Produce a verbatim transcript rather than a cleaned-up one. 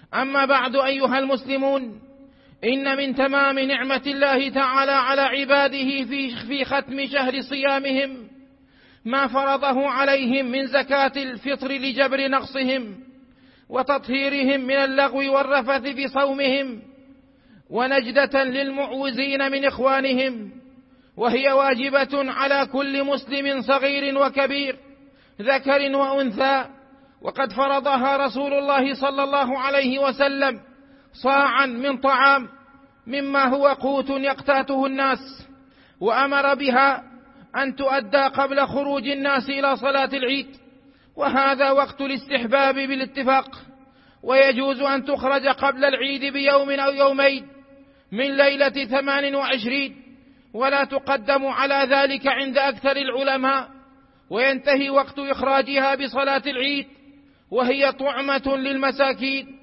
أما بعد أيها المسلمون، إن من تمام نعمة الله تعالى على عباده في في ختم شهر صيامهم ما فرضه عليهم من زكاة الفطر لجبر نقصهم وتطهيرهم من اللغو والرفث في صومهم، ونجدة للمعوزين من إخوانهم، وهي واجبة على كل مسلم صغير وكبير ذكر وأنثى. وقد فرضها رسول الله صلى الله عليه وسلم صاعا من طعام مما هو قوت يقتاته الناس، وأمر بها أن تؤدى قبل خروج الناس إلى صلاة العيد، وهذا وقت الاستحباب بالاتفاق، ويجوز أن تخرج قبل العيد بيوم أو يومين من ليلة ثمان وعشرين، ولا تقدم على ذلك عند أكثر العلماء، وينتهي وقت إخراجها بصلاة العيد، وهي طعمة للمساكين